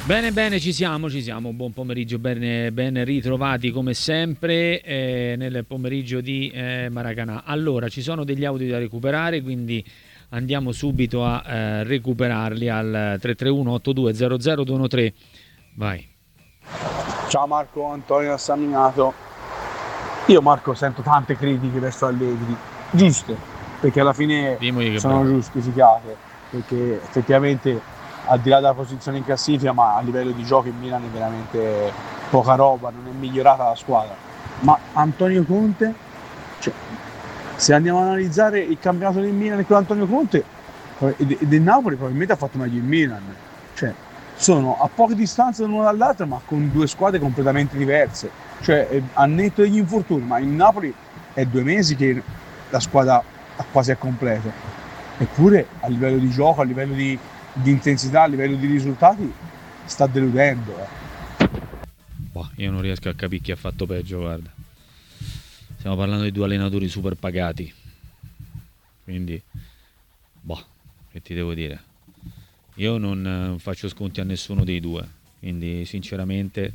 Bene, bene, ci siamo. Buon pomeriggio, ben ritrovati come sempre nel pomeriggio di Maracanã. Allora, ci sono degli audio da recuperare, quindi andiamo subito a recuperarli al 331-8200-213. Vai. Ciao Marco, Antonio da San Miniato. Io Marco sento tante critiche verso Allegri, giuste, perché alla fine sono giustificate, perché effettivamente al di là della posizione in classifica, ma a livello di gioco in Milan è veramente poca roba, non è migliorata la squadra. Ma Antonio Conte, cioè, se andiamo ad analizzare il campionato del Milan e quello di Antonio Conte e del Napoli, probabilmente ha fatto meglio il Milan. Cioè, sono a poca distanza l'uno dall'altro, ma con due squadre completamente diverse. Cioè, a netto degli infortuni, ma il Napoli è 2 mesi che la squadra quasi è completa. Eppure a livello di gioco, a livello di intensità, a livello di risultati sta deludendo. Boh, io non riesco a capire chi ha fatto peggio, guarda. Stiamo parlando di 2 allenatori super pagati, quindi boh, che ti devo dire, io non faccio sconti a nessuno dei due, quindi sinceramente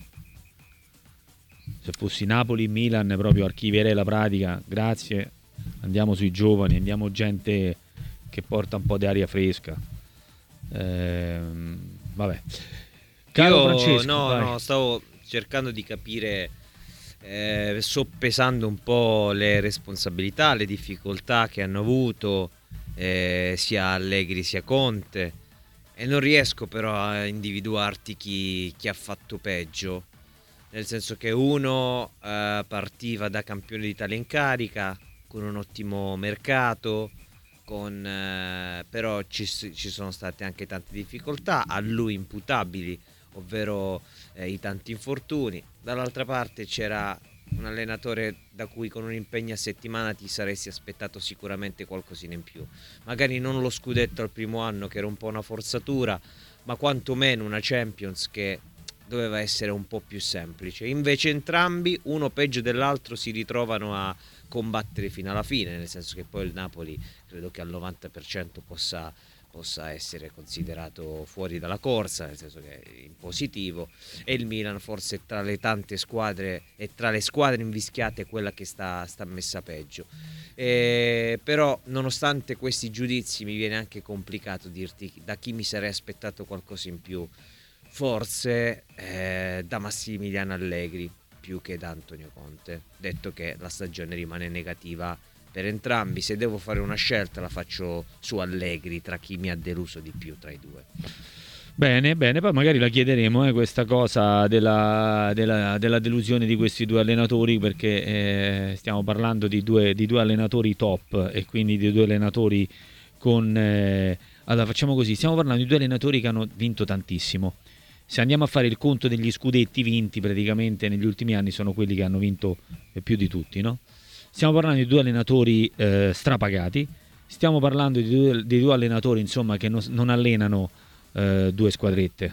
se fossi Napoli, Milan proprio archivierei la pratica, grazie, andiamo sui giovani, andiamo gente che porta un po' di aria fresca. Vabbè, caro Francesco, no, stavo cercando di capire, soppesando un po' le responsabilità, le difficoltà che hanno avuto sia Allegri sia Conte, e non riesco però a individuarti chi ha fatto peggio, nel senso che uno partiva da campione d'Italia in carica con un ottimo mercato, però ci sono state anche tante difficoltà a lui imputabili, ovvero i tanti infortuni. Dall'altra parte c'era un allenatore da cui con un impegno a settimana ti saresti aspettato sicuramente qualcosina in più, magari non lo scudetto al primo anno, che era un po' una forzatura, ma quantomeno una Champions che doveva essere un po' più semplice. Invece entrambi, uno peggio dell'altro, si ritrovano a combattere fino alla fine, nel senso che poi il Napoli credo che al 90% possa essere considerato fuori dalla corsa, nel senso che è in positivo, e il Milan forse tra le tante squadre e tra le squadre invischiate è quella che sta messa peggio. Però nonostante questi giudizi mi viene anche complicato dirti da chi mi sarei aspettato qualcosa in più. Forse da Massimiliano Allegri più che da Antonio Conte, detto che la stagione rimane negativa per entrambi. Se devo fare una scelta la faccio su Allegri, tra chi mi ha deluso di più tra i due. Bene, poi magari la chiederemo questa cosa della delusione di questi due allenatori, perché stiamo parlando di due allenatori top, e quindi di due allenatori con... allora facciamo così, stiamo parlando di due allenatori che hanno vinto tantissimo. Se andiamo a fare il conto degli scudetti vinti, praticamente negli ultimi anni sono quelli che hanno vinto più di tutti, no? Stiamo parlando di due allenatori strapagati, stiamo parlando di due allenatori, insomma, che non allenano due squadrette,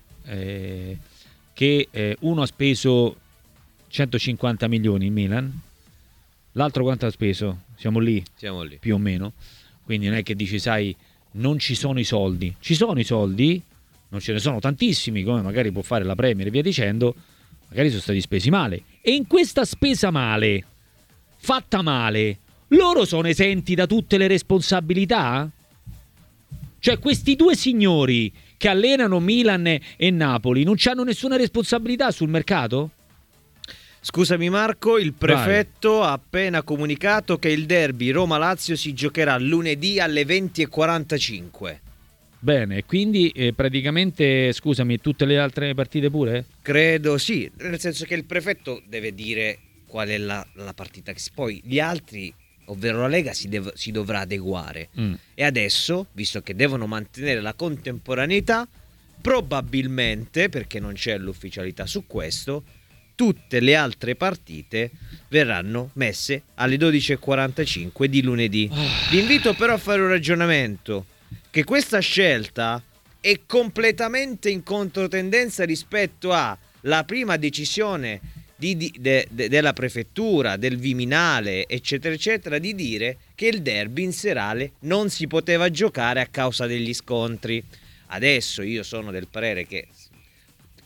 che uno ha speso 150 milioni in Milan, l'altro quanto ha speso? Siamo lì più o meno, quindi non è che dici, sai, non ci sono i soldi, ci sono i soldi, non ce ne sono tantissimi come magari può fare la Premier e via dicendo, magari sono stati spesi male, e in questa spesa male, fatta male, loro sono esenti da tutte le responsabilità? Cioè questi due signori che allenano Milan e Napoli non hanno nessuna responsabilità sul mercato? Scusami Marco, il prefetto ha appena comunicato che il derby Roma-Lazio si giocherà lunedì alle 20:45. Bene, quindi praticamente, scusami, tutte le altre partite pure? Credo sì, nel senso che il prefetto deve dire qual è la partita, poi gli altri, ovvero la Lega, si dovrà adeguare. E adesso, visto che devono mantenere la contemporaneità, probabilmente, perché non c'è l'ufficialità su questo, tutte le altre partite verranno messe alle 12:45 di lunedì. Vi invito però a fare un ragionamento, che questa scelta è completamente in controtendenza rispetto alla prima decisione della prefettura, del Viminale, eccetera eccetera, di dire che il derby in serale non si poteva giocare a causa degli scontri. Adesso io sono del parere che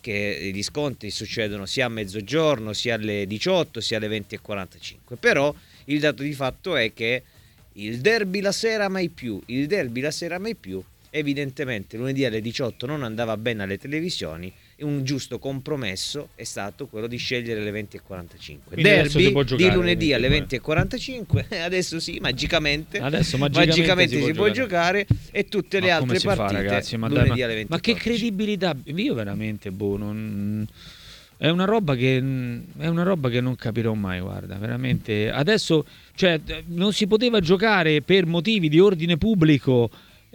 che gli scontri succedono sia a mezzogiorno, sia alle 18, sia alle 20:45. Però il dato di fatto è che il derby la sera mai più, evidentemente lunedì alle 18 non andava bene alle televisioni, e un giusto compromesso è stato quello di scegliere le 20:45. Derby di lunedì alle 20:45, adesso sì, magicamente si può giocare, e tutte le altre partite ragazzi, lunedì alle 20:45. Ma che credibilità, io veramente è una roba che non capirò mai, guarda, veramente. Adesso, cioè, non si poteva giocare per motivi di ordine pubblico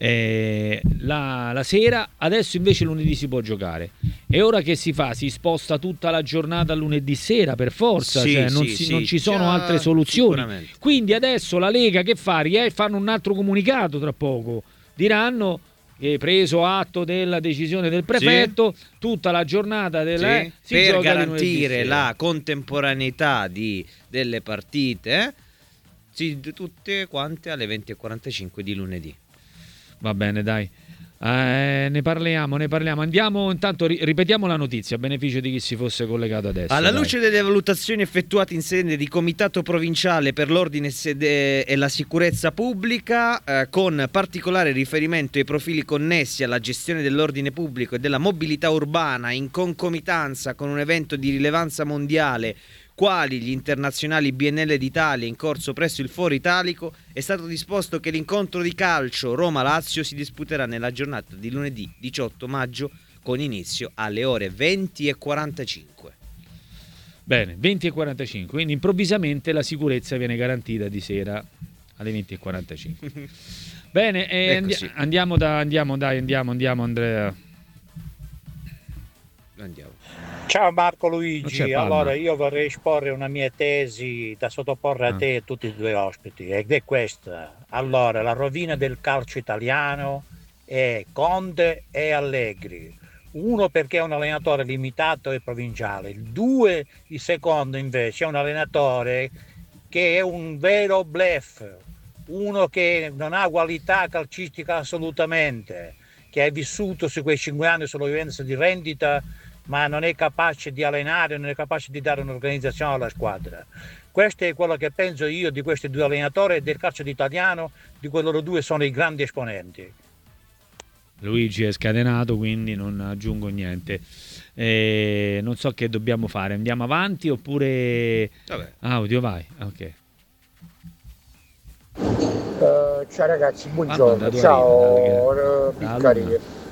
la sera, adesso invece lunedì si può giocare. E ora che si fa? Si sposta tutta la giornata lunedì sera per forza, non ci sono altre soluzioni. Quindi adesso la Lega che fa? Fanno un altro comunicato tra poco, diranno che preso atto della decisione del prefetto, tutta la giornata per garantire la contemporaneità delle partite, tutte quante alle 20:45 di lunedì. Va bene, dai. Ne parliamo. Andiamo, intanto ripetiamo la notizia a beneficio di chi si fosse collegato adesso. Alla luce delle valutazioni effettuate in sede di Comitato Provinciale per l'Ordine e la Sicurezza Pubblica, con particolare riferimento ai profili connessi alla gestione dell'ordine pubblico e della mobilità urbana in concomitanza con un evento di rilevanza mondiale quali gli internazionali BNL d'Italia in corso presso il Foro Italico, è stato disposto che l'incontro di calcio Roma-Lazio si disputerà nella giornata di lunedì 18 maggio con inizio alle ore 20:45. Bene, 20:45, quindi improvvisamente la sicurezza viene garantita di sera alle 20:45. Bene, andiamo Andrea. Andiamo. Ciao Marco Luigi, allora io vorrei esporre una mia tesi da sottoporre a te e a tutti i due ospiti, ed è questa. Allora, la rovina del calcio italiano è Conte e Allegri. Uno perché è un allenatore limitato e provinciale, il secondo invece è un allenatore che è un vero bluff, uno che non ha qualità calcistica assolutamente, che ha vissuto su quei 5 anni solo vivendo di rendita, ma non è capace di allenare, non è capace di dare un'organizzazione alla squadra. Questo è quello che penso io di questi due allenatori del calcio italiano, di cui loro due sono i grandi esponenti. Luigi è scatenato, quindi non aggiungo niente. Non so che dobbiamo fare, andiamo avanti oppure... Audio, vai, ok. Ciao ragazzi, buongiorno. Ciao Piccari.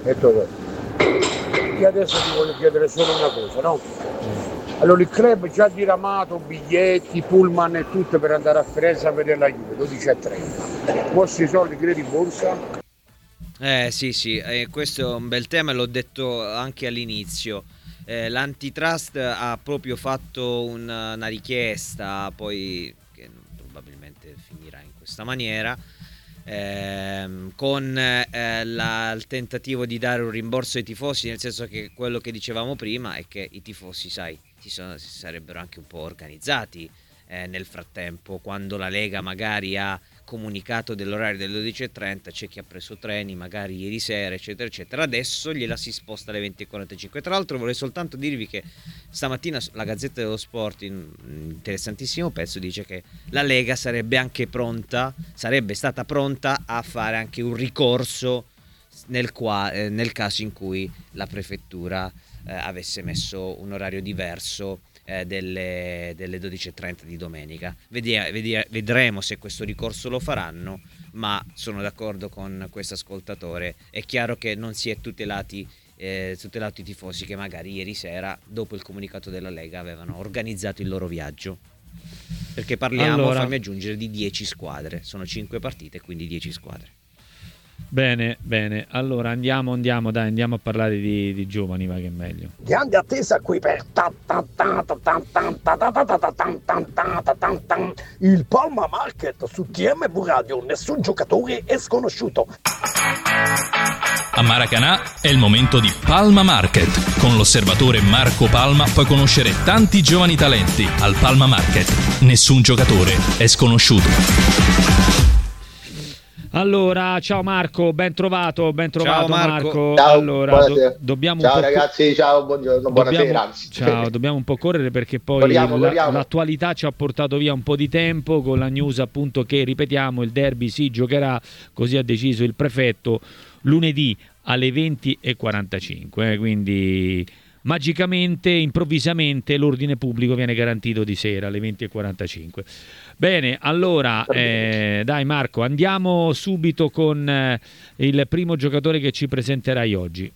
Io adesso ti voglio chiedere solo una cosa, no? Allora il club già diramato biglietti, pullman e tutto per andare a Firenze a vedere la Juve, 12:30. Vostri soldi credi in borsa? Sì, questo è un bel tema, l'ho detto anche all'inizio. L'antitrust ha proprio fatto una richiesta, poi che probabilmente finirà in questa maniera, con il tentativo di dare un rimborso ai tifosi, nel senso che quello che dicevamo prima è che i tifosi, sai, si sarebbero anche un po' organizzati nel frattempo. Quando la Lega magari ha comunicato dell'orario delle 12:30, c'è chi ha preso treni magari ieri sera eccetera eccetera, adesso gliela si sposta alle 20:45. Tra l'altro vorrei soltanto dirvi che stamattina la Gazzetta dello Sport, in un interessantissimo pezzo, dice che la Lega sarebbe stata pronta a fare anche un ricorso nel caso in cui la prefettura avesse messo un orario diverso delle 12:30 di domenica. Vedremo se questo ricorso lo faranno, ma sono d'accordo con questo ascoltatore. È chiaro che non si è tutelato i tifosi che magari ieri sera, dopo il comunicato della Lega, avevano organizzato il loro viaggio, perché parliamo, fammi aggiungere, di 10 squadre, sono 5 partite, quindi 10 squadre. Bene, allora andiamo a parlare di giovani, va che è meglio. Grande attesa qui per il Palma Market su TMV Radio, nessun giocatore è sconosciuto. A Maracanã è il momento di Palma Market. Con l'osservatore Marco Palma puoi conoscere tanti giovani talenti. Al Palma Market nessun giocatore è sconosciuto. Allora, ciao Marco, ben trovato ciao Marco. Ciao, Allora, dobbiamo ciao un po' ragazzi, ciao, buongiorno, buonasera. Ciao, dobbiamo un po' correre perché poi corriamo. l'attualità ci ha portato via un po' di tempo con la news appunto che, ripetiamo, il derby si giocherà, così ha deciso il prefetto, lunedì alle 20:45, quindi magicamente, improvvisamente l'ordine pubblico viene garantito di sera alle 20:45. Bene, allora dai Marco, andiamo subito con il primo giocatore che ci presenterai oggi.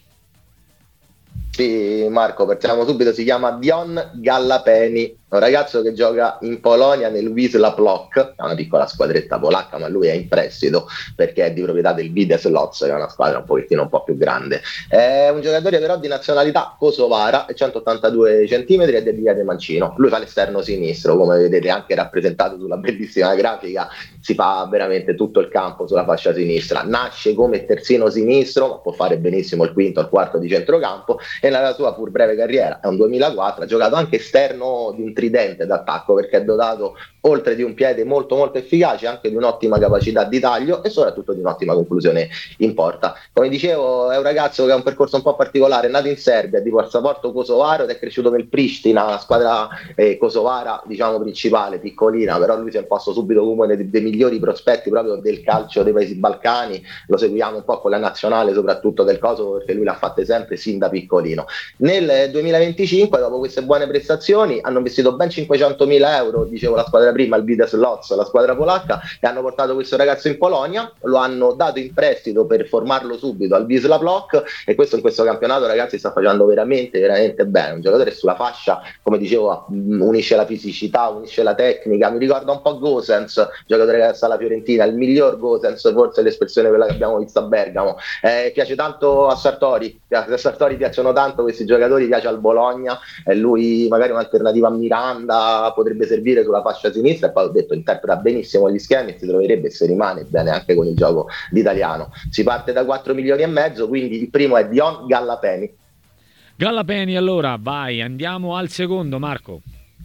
Sì, Marco, partiamo subito. Si chiama Dion Gallapeni, un ragazzo che gioca in Polonia nel Wisła Płock, è una piccola squadretta polacca, ma lui è in prestito perché è di proprietà del Widnes Łódź, che è una squadra un po' più grande. È un giocatore però di nazionalità kosovara, è 182 cm ed è di piede mancino. Lui fa l'esterno sinistro, come vedete anche rappresentato sulla bellissima grafica, si fa veramente tutto il campo sulla fascia sinistra. Nasce come terzino sinistro, ma può fare benissimo il quinto o il quarto di centrocampo, e nella sua pur breve carriera, è un 2004, ha giocato anche esterno di un tridente d'attacco perché è dotato, oltre di un piede molto molto efficace, anche di un'ottima capacità di taglio e soprattutto di un'ottima conclusione in porta. Come dicevo, è un ragazzo che ha un percorso un po' particolare, è nato in Serbia, di passaporto kosovaro ed è cresciuto nel Pristina, una squadra kosovara diciamo principale, piccolina, però lui si è imposto subito come uno dei migliori prospetti proprio del calcio dei paesi balcani. Lo seguiamo un po' con la nazionale soprattutto del Kosovo perché lui l'ha fatte sempre sin da piccolino. Nel 2025, dopo queste buone prestazioni, hanno investito ben 500.000 euro, dicevo la squadra prima, il Widnes Łódź, la squadra polacca, e hanno portato questo ragazzo in Polonia, lo hanno dato in prestito per formarlo subito al Wisła Płock, e questo in questo campionato, ragazzi, sta facendo veramente veramente bene. Un giocatore sulla fascia, come dicevo, unisce la fisicità, unisce la tecnica, mi ricorda un po' Gosens, giocatore che sta alla Fiorentina, il miglior Gosens, forse l'espressione quella che abbiamo visto a Bergamo. Piace tanto a Sartori piacciono tanto questi giocatori, piace al Bologna, e lui magari un'alternativa a Miranda potrebbe servire sulla fascia sinistra, e poi ho detto interpreta benissimo gli schemi e si troverebbe, se rimane bene anche con il gioco d'italiano. Si parte da 4,5 milioni, quindi il primo è Dion Gallapeni. Allora vai, andiamo al secondo, Marco.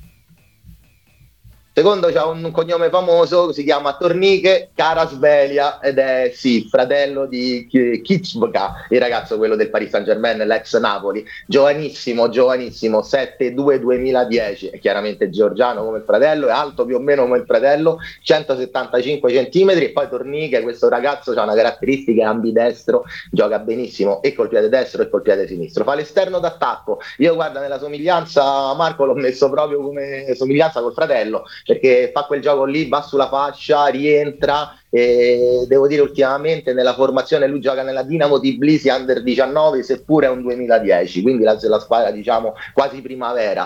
Secondo c'ha un cognome famoso, si chiama Tornike Kvaratskhelia ed è fratello di Kicbka, il ragazzo quello del Paris Saint-Germain, l'ex Napoli, giovanissimo, 7-2 2010, è chiaramente georgiano come il fratello, è alto più o meno come il fratello, 175 cm, e poi Tornike, questo ragazzo, ha una caratteristica, è ambidestro, gioca benissimo e col piede destro e col piede sinistro, fa l'esterno d'attacco. Io guarda, nella somiglianza, Marco, l'ho messo proprio come somiglianza col fratello, perché fa quel gioco lì, va sulla fascia, rientra, e devo dire ultimamente nella formazione lui gioca nella Dinamo Tbilisi Under 19, seppure è un 2010, quindi la squadra diciamo quasi primavera,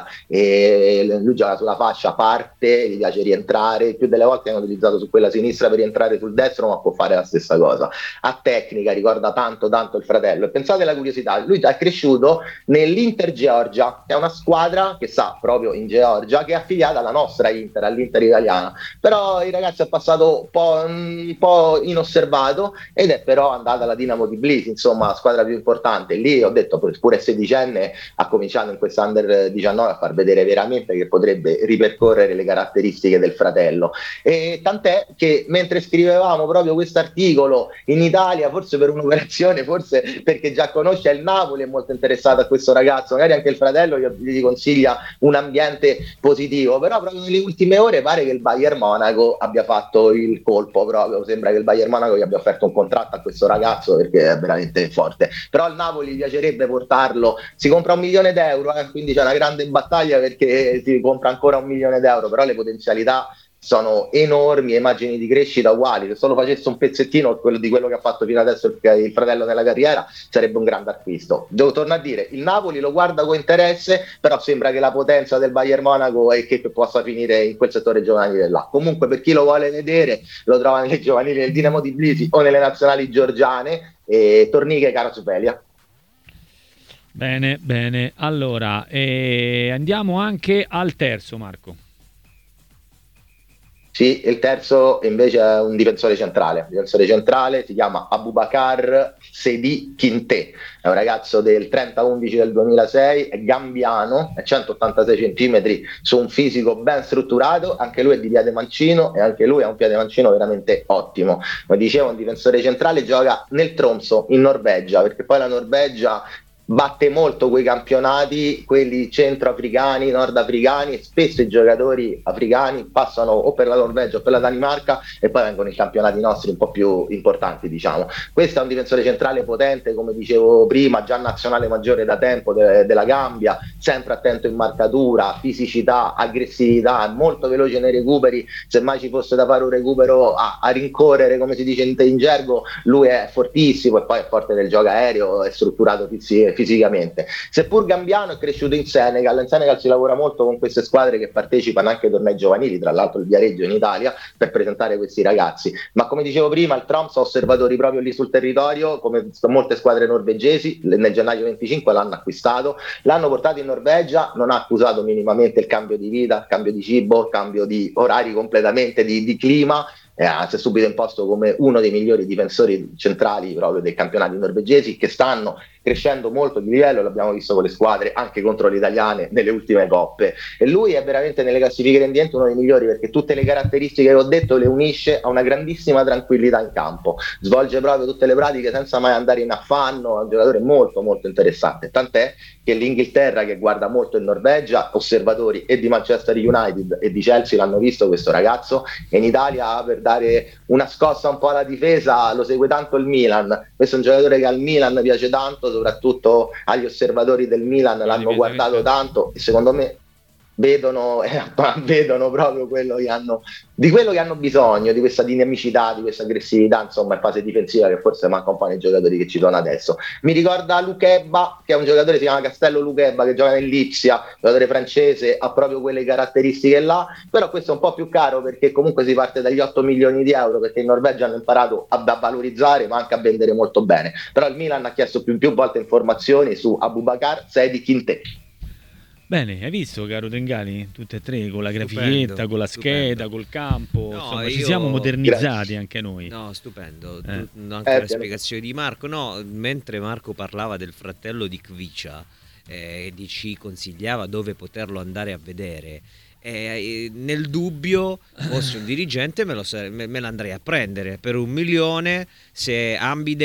e lui gioca sulla fascia, parte, gli piace rientrare, più delle volte hanno utilizzato su quella sinistra per rientrare sul destro, ma può fare la stessa cosa. A tecnica ricorda tanto il fratello, e pensate alla curiosità, lui è cresciuto nell'Inter Georgia, che è una squadra che sta proprio in Georgia, che è affiliata alla nostra Inter, all'Inter italiana, però il ragazzo è passato un po' inosservato ed è però andato alla Dinamo Tbilisi, insomma la squadra più importante. Lì ho detto, pure 16enne, ha cominciato in questa Under 19 a far vedere veramente che potrebbe ripercorrere le caratteristiche del fratello, e tant'è che mentre scrivevamo proprio questo articolo in Italia, forse per un'operazione, forse perché già conosce il Napoli, è molto interessato a questo ragazzo, magari anche il fratello gli consiglia un ambiente positivo, però proprio nelle ultime ore pare che il Bayern Monaco abbia fatto il colpo, proprio sembra che il Bayern Monaco gli abbia offerto un contratto a questo ragazzo perché è veramente forte. Però al Napoli gli piacerebbe portarlo, si compra 1 milione d'euro, quindi c'è una grande battaglia perché si compra ancora 1 milione d'euro, però le potenzialità sono enormi, immagini di crescita uguali. Se solo facesse un pezzettino di quello che ha fatto fino adesso il fratello nella carriera, sarebbe un grande acquisto. Devo tornare a dire, il Napoli lo guarda con interesse, però sembra che la potenza del Bayern Monaco è che possa finire in quel settore giovanile là. Comunque, per chi lo vuole vedere, lo trova nelle giovanili del Dinamo Tbilisi o nelle nazionali georgiane. Tornike Kvaratskhelia. Bene, allora andiamo anche al terzo, Marco. Sì, il terzo invece è un difensore centrale. Il difensore centrale si chiama Aboubakar Sedi Kinte, è un ragazzo del 30-11 del 2006, è gambiano, è 186 cm su un fisico ben strutturato, anche lui è di piede mancino e anche lui ha un piede mancino veramente ottimo. Come dicevo, un difensore centrale, gioca nel Tromsø in Norvegia, perché poi la Norvegia batte molto quei campionati, quelli centroafricani, nordafricani, e spesso i giocatori africani passano o per la Norvegia o per la Danimarca e poi vengono i campionati nostri un po' più importanti, diciamo. Questo è un difensore centrale potente, come dicevo prima, già nazionale maggiore da tempo della Gambia, sempre attento in marcatura, fisicità, aggressività, molto veloce nei recuperi. Se mai ci fosse da fare un recupero a rincorrere, come si dice in gergo, lui è fortissimo, e poi è forte del gioco aereo, è strutturato fisicamente. Seppur gambiano, è cresciuto in Senegal si lavora molto con queste squadre che partecipano anche ai tornei giovanili, tra l'altro il Viareggio in Italia, per presentare questi ragazzi. Ma come dicevo prima, il Tromsø ha osservatori proprio lì sul territorio, come molte squadre norvegesi. Nel gennaio 25 l'hanno acquistato, l'hanno portato in Norvegia, non ha accusato minimamente il cambio di vita, il cambio di cibo, il cambio di orari completamente, di clima. Si è subito imposto come uno dei migliori difensori centrali proprio dei campionati norvegesi, che stanno crescendo molto di livello, l'abbiamo visto con le squadre anche contro le italiane nelle ultime coppe, e lui è veramente nelle classifiche rendenti uno dei migliori, perché tutte le caratteristiche che ho detto le unisce a una grandissima tranquillità in campo, svolge proprio tutte le pratiche senza mai andare in affanno, è un giocatore molto molto interessante, tant'è che l'Inghilterra, che guarda molto in Norvegia, osservatori e di Manchester United e di Chelsea l'hanno visto questo ragazzo, e in Italia, per dare una scossa un po' alla difesa, lo segue tanto il Milan. Questo è un giocatore che al Milan piace tanto, soprattutto agli osservatori del Milan l'hanno guardato tanto, e secondo me vedono proprio quello che hanno bisogno, di questa dinamicità, di questa aggressività, insomma, in fase difensiva, che forse manca un po' nei giocatori che ci sono adesso. Mi ricorda Lukeba, che è un giocatore, si chiama Castello Lukeba, che gioca nell'Ipsia, giocatore francese, ha proprio quelle caratteristiche là, però questo è un po' più caro, perché comunque si parte dagli 8 milioni di euro, perché in Norvegia hanno imparato a valorizzare, ma anche a vendere molto bene. Però il Milan ha chiesto più volte informazioni su Aboubakar Sedi Kinte. Bene, hai visto, caro Tengali? Tutte e tre, con la grafichetta, con la scheda, col campo. No, insomma, ci siamo modernizzati anche noi. No, stupendo. Anche la spiegazione di Marco. No, mentre Marco parlava del fratello di Kvicia, ci consigliava dove poterlo andare a vedere. Nel dubbio, fossi un dirigente, me l'andrei a prendere per 1 milione. Se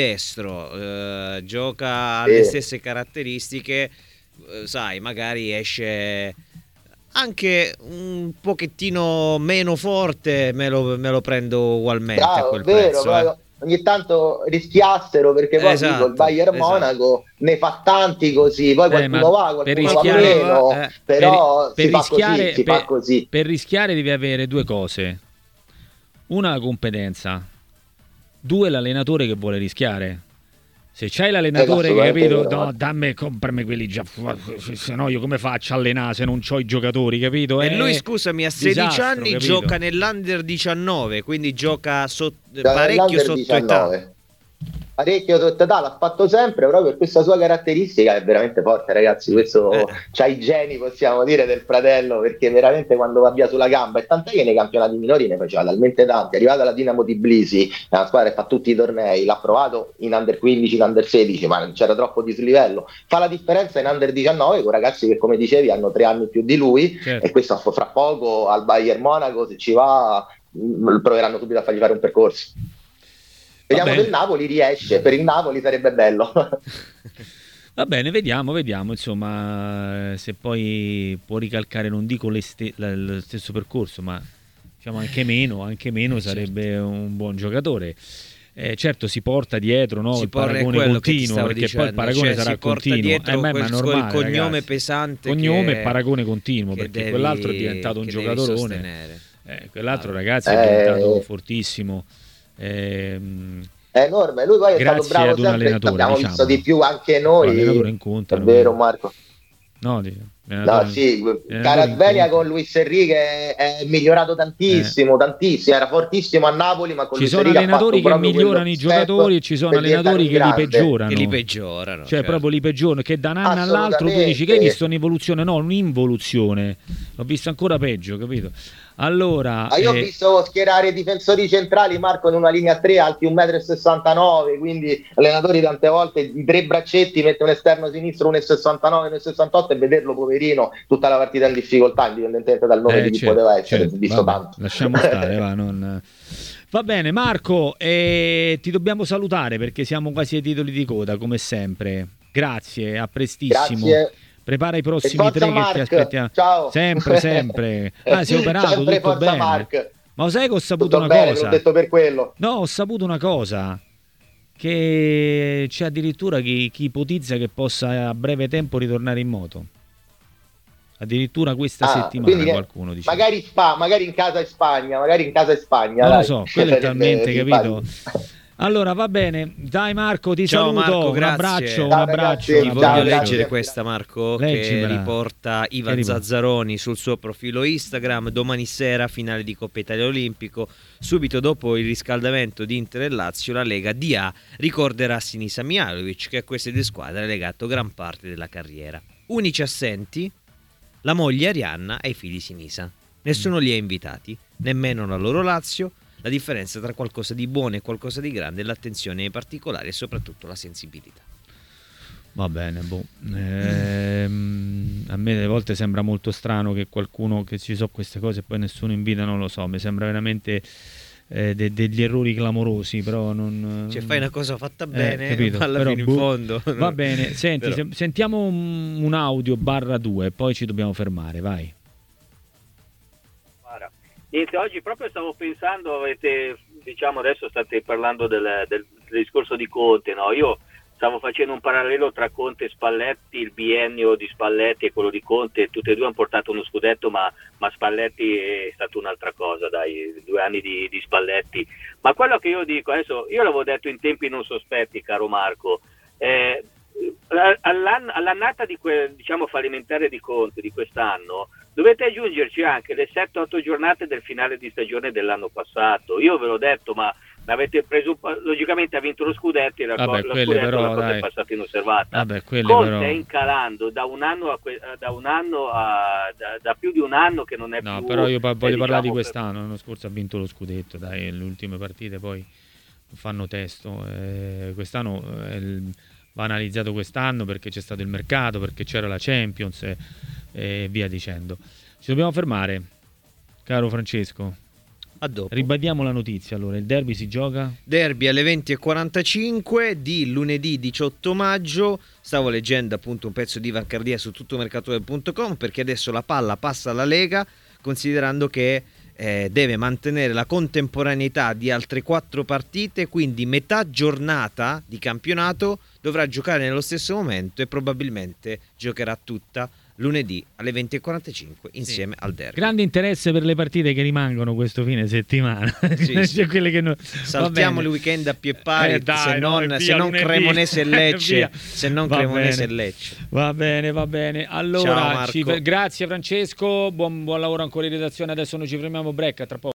ambidestro, gioca alle stesse caratteristiche, sai, magari esce anche un pochettino meno forte, me lo prendo ugualmente. Bravo, a quel vero, prezzo. Ogni tanto rischiassero, perché poi dico, il Bayern Monaco ne fa tanti così, poi qualcuno va, qualcuno va meno, però si fa così. Per rischiare devi avere due cose: una, la competenza; due, l'allenatore che vuole rischiare. Se c'hai l'allenatore che, capito, no, comprami quelli già, se no io come faccio a allenare se non c'ho i giocatori, capito? E lui, scusami, a 16 anni, capito? Gioca nell'Under 19, quindi gioca parecchio sotto età. Parecchio sotto età, l'ha fatto sempre proprio per questa sua caratteristica, è veramente forte, ragazzi. Questo c'ha i geni, possiamo dire, del fratello, perché veramente quando va via sulla gamba, e tant'è che nei campionati minori ne faceva talmente tanti. È arrivato alla Dinamo Tbilisi, una squadra che fa tutti i tornei, l'ha provato in Under 15, in Under 16, ma non c'era troppo dislivello. Fa la differenza in Under 19 con ragazzi che, come dicevi, hanno 3 anni più di lui, certo. E questo fra poco al Bayern Monaco, se ci va, proveranno subito a fargli fare un percorso. Vediamo se il Napoli riesce, per il Napoli sarebbe bello. Va bene, vediamo, insomma, se poi può ricalcare, non dico lo stesso percorso, ma diciamo anche meno sarebbe un buon giocatore. Certo, si porta dietro, no, il paragone continuo, perché poi il paragone sarà continuo, ma è normale, cognome, ragazzi. Pesante, cognome e paragone continuo, perché quell'altro è diventato un giocatorone, quell'altro ragazzi è diventato fortissimo. È enorme, lui poi è stato bravo sempre, abbiamo visto di più anche noi, l'allenatore in conto, è vero Marco? No, No, sì, Kvaratskhelia con Luis Enrique è migliorato tantissimo, era fortissimo a Napoli, ma con ci Luis sono Enrique allenatori che migliorano i giocatori e ci sono allenatori che li peggiorano, cioè proprio li peggiorano, che da un anno all'altro tu dici che hai visto un'evoluzione, no, un'involuzione, l'ho visto ancora peggio, capito? Allora, io ho visto schierare difensori centrali, Marco, in una linea 3 alti 1,69 m, quindi allenatori tante volte i 3 braccetti, mette un esterno sinistro 1,69 m, 1,68 m e vederlo poverino tutta la partita in difficoltà, indipendentemente dal nome di chi poteva essere, visto tanto. Lasciamo stare, va, non... Va bene Marco, ti dobbiamo salutare perché siamo quasi ai titoli di coda come sempre. Grazie, a prestissimo. Grazie. Prepara i prossimi 3 Mark. Che ti aspettiamo. Ciao. Sempre. Si è operato, sempre tutto bene. Mark. Ma sai che ho saputo tutto una bene, cosa? L'ho detto per quello. No, ho saputo una cosa. Che c'è addirittura chi ipotizza che possa a breve tempo ritornare in moto. Addirittura questa settimana qualcuno dice. Magari in casa in Spagna, Non lo so, quello è talmente, capito? Allora va bene, dai Marco, ti saluto, Marco, un abbraccio. Ti voglio leggere questa, Marco, che riporta Ivan Zazzaroni sul suo profilo Instagram. Domani sera finale di Coppa Italia Olimpico, subito dopo il riscaldamento di Inter e Lazio, la Lega DA ricorderà Sinisa Mihajlovic, che a queste due squadre ha legato gran parte della carriera. Unici assenti la moglie Arianna e i figli Sinisa. Nessuno li ha invitati, nemmeno la loro Lazio. La differenza tra qualcosa di buono e qualcosa di grande è l'attenzione ai particolari e soprattutto la sensibilità. Va bene, a me delle volte sembra molto strano che qualcuno, che ci so queste cose e poi nessuno invita, non lo so, mi sembra veramente degli errori clamorosi, però non... Cioè fai una cosa fatta bene, capito, alla però, fine in fondo... Va bene, senti, sentiamo un audio /2, poi ci dobbiamo fermare, vai. Niente, oggi proprio stavo pensando, adesso state parlando del discorso di Conte, no? Io stavo facendo un parallelo tra Conte e Spalletti, il biennio di Spalletti e quello di Conte, tutti e due hanno portato uno scudetto, ma Spalletti è stato un'altra cosa, dai, 2 anni di Spalletti. Ma quello che io dico, adesso, io l'avevo detto in tempi non sospetti, caro Marco, all'annata fallimentare di Conte di quest'anno dovete aggiungerci anche le 7-8 giornate del finale di stagione dell'anno passato. Io ve l'ho detto, ma l'avete preso, logicamente ha vinto lo scudetto e la cosa è passata inosservata. Conte è incalando da più di un anno che non è più... No, però io voglio parlare di quest'anno. L'anno scorso ha vinto lo scudetto, dai, le ultime partite poi fanno testo. Quest'anno va analizzato quest'anno perché c'è stato il mercato, perché c'era la Champions e via dicendo. Ci dobbiamo fermare, caro Francesco. A dopo. Ribadiamo la notizia, allora, il derby si gioca? Derby alle 20:45 di lunedì 18 maggio. Stavo leggendo appunto un pezzo di Ivan Cardia su tuttomercato.com, perché adesso la palla passa alla Lega, considerando che deve mantenere la contemporaneità di altre 4 partite, quindi metà giornata di campionato dovrà giocare nello stesso momento e probabilmente giocherà tutta lunedì alle 20:45 insieme al derby. Grande interesse per le partite che rimangono questo fine settimana. Cioè quelle che saltiamo il weekend a pie pari, se non Cremonese e Lecce, Cremonese e Lecce. Va bene. Allora, ciao, grazie Francesco, buon lavoro ancora in redazione. Adesso noi ci fermiamo, break, tra poco.